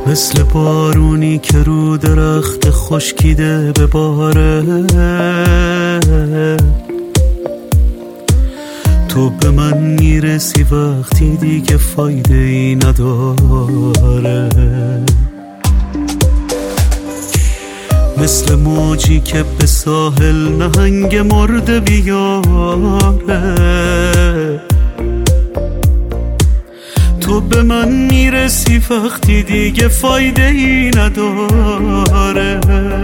مثل بارونی که رو درخت خشکیده بباره، تو به من میرسی وقتی دیگه فایده ای نداره. مثل موجی که به ساحل نهنگ مرده بیاره، تو به من میرسی وقتی دیگه فایده ای نداره.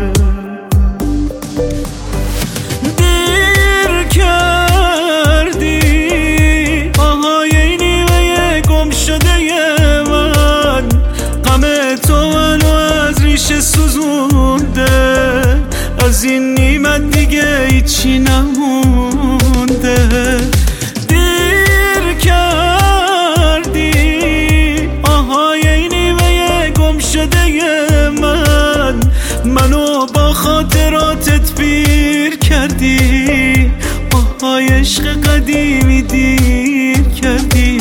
دیر کردی آهای نیمه گم شده من، غم تو منو از ریشه سوزونده، از این نیمت دیگه هیچی نمونده. دیر کردی آهای نیمه گم شده من، منو با خاطراتت پیر کردی، آهای عشق قدیمی دیر کردی.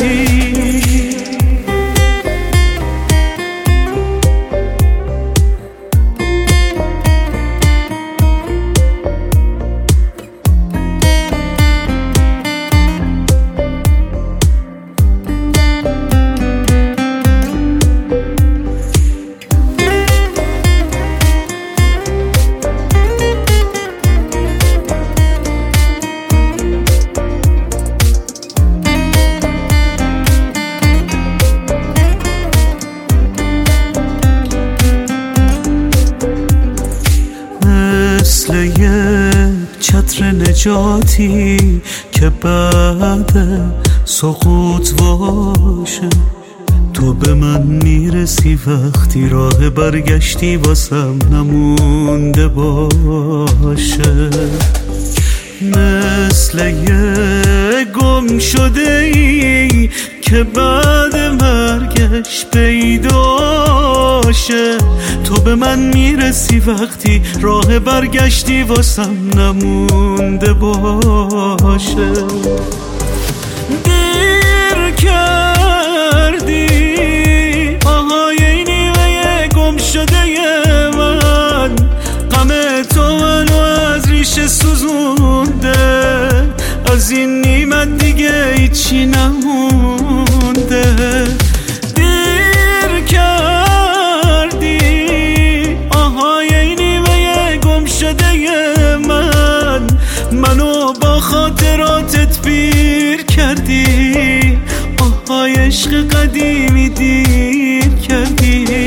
مثل یک چتر نجاتی که بعد سقوط باشه، تو به من میرسی وقتی راه برگشتی واسم نمونده باشه. مثل یک گم شده ای که بعد مرگش پیداشه، تو به من میرسی وقتی راه برگشتی واسم نمونده باشه. دیر کردی آهای نیمه گم شده من، غم تو منو از ریشه سوزونده، از این نیمت دیگه هیچی نمونده. دیر کردی آهای نیمه گم شده من، منو با خاطراتت پیر کردی، آهای عشق قدیمی دیر کردی.